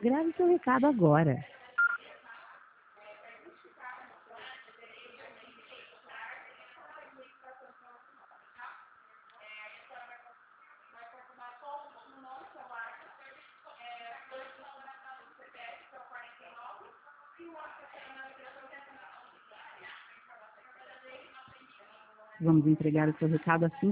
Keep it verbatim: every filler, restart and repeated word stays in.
Grave seu recado agora. Vamos entregar o seu recado assim